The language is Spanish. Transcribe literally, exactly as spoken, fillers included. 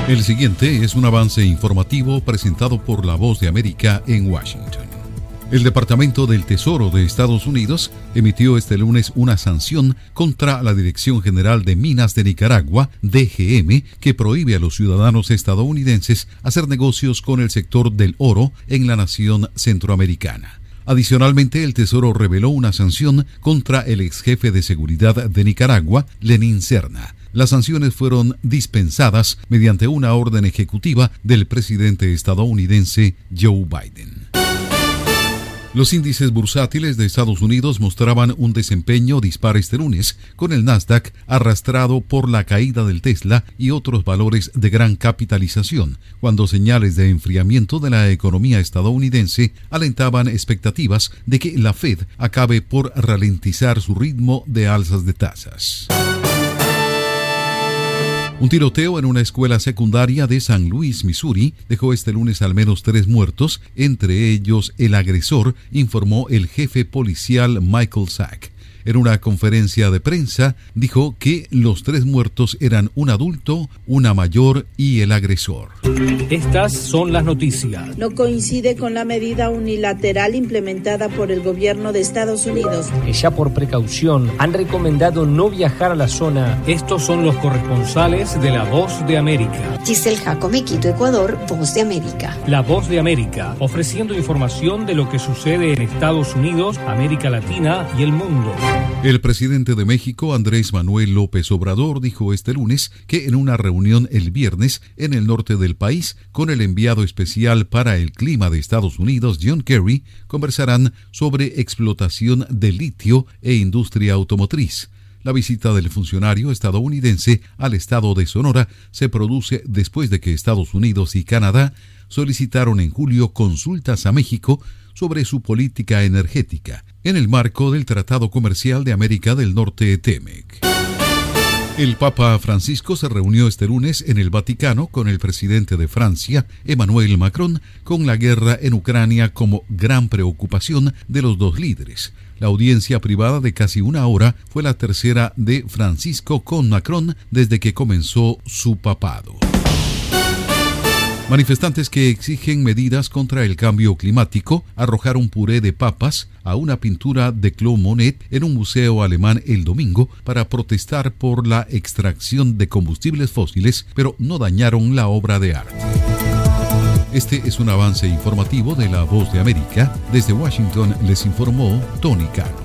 El siguiente es un avance informativo presentado por La Voz de América en Washington. El Departamento del Tesoro de Estados Unidos emitió este lunes una sanción contra la Dirección General de Minas de Nicaragua, D G M, que prohíbe a los ciudadanos estadounidenses hacer negocios con el sector del oro en la nación centroamericana. Adicionalmente, el Tesoro reveló una sanción contra el ex jefe de seguridad de Nicaragua, Lenín Serna. Las sanciones fueron dispensadas mediante una orden ejecutiva del presidente estadounidense Joe Biden. Los índices bursátiles de Estados Unidos mostraban un desempeño dispar este lunes, con el Nasdaq arrastrado por la caída del Tesla y otros valores de gran capitalización, cuando señales de enfriamiento de la economía estadounidense alentaban expectativas de que la Fed acabe por ralentizar su ritmo de alzas de tasas. Un tiroteo en una escuela secundaria de San Luis, Missouri, dejó este lunes al menos tres muertos, entre ellos el agresor, informó el jefe policial Michael Sack. En una conferencia de prensa, dijo que los tres muertos eran un adulto, una mayor y el agresor. Estas son las noticias. No coincide con la medida unilateral implementada por el gobierno de Estados Unidos. Ya por precaución han recomendado no viajar a la zona. Estos son los corresponsales de La Voz de América. Giselle Jacome, Quito, Ecuador, Voz de América. La Voz de América, ofreciendo información de lo que sucede en Estados Unidos, América Latina y el mundo. El presidente de México, Andrés Manuel López Obrador, dijo este lunes que en una reunión el viernes en el norte del país con el enviado especial para el clima de Estados Unidos, John Kerry, conversarán sobre explotación de litio e industria automotriz. La visita del funcionario estadounidense al estado de Sonora se produce después de que Estados Unidos y Canadá solicitaron en julio consultas a México sobre su política energética, en el marco del Tratado Comercial de América del Norte, TEMEC. El Papa Francisco se reunió este lunes en el Vaticano con el presidente de Francia, Emmanuel Macron, con la guerra en Ucrania como gran preocupación de los dos líderes. La audiencia privada de casi una hora fue la tercera de Francisco con Macron desde que comenzó su papado. Manifestantes que exigen medidas contra el cambio climático arrojaron puré de papas a una pintura de Claude Monet en un museo alemán el domingo para protestar por la extracción de combustibles fósiles, pero no dañaron la obra de arte. Este es un avance informativo de La Voz de América. Desde Washington les informó Tony Cano.